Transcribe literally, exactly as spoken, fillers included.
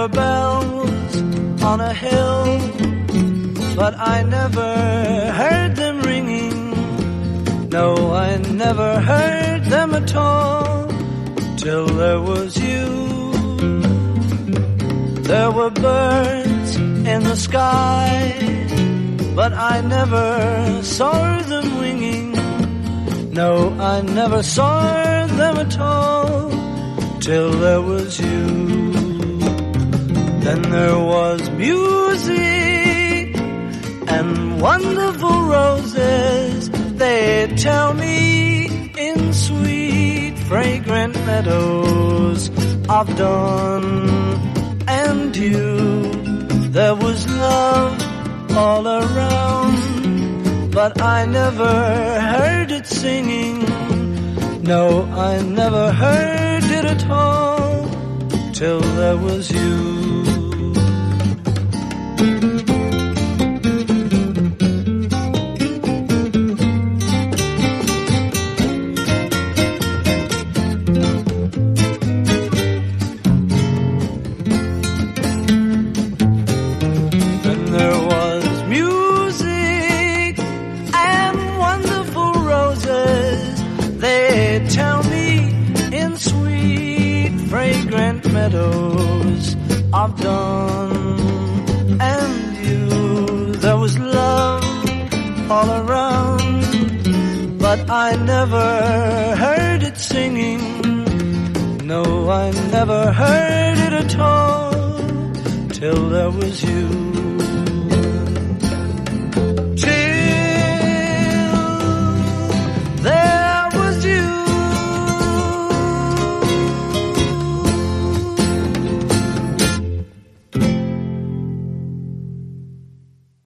were bells on a hill, but I never heard them ringing. No, I never heard them at all, till there was you. There were birds in the sky, but I never saw them winging. No, I never saw them at all, till there was you. Then there was music and wonderful roses, they'd tell me, in sweet fragrant meadows of dawn and dew. There was love all around, but I never heard it singing. No, I never heard it at all, till there was you. Meadows of dawn and you. There was love all around, but I never heard it singing. No, I never heard it at all, till there was you.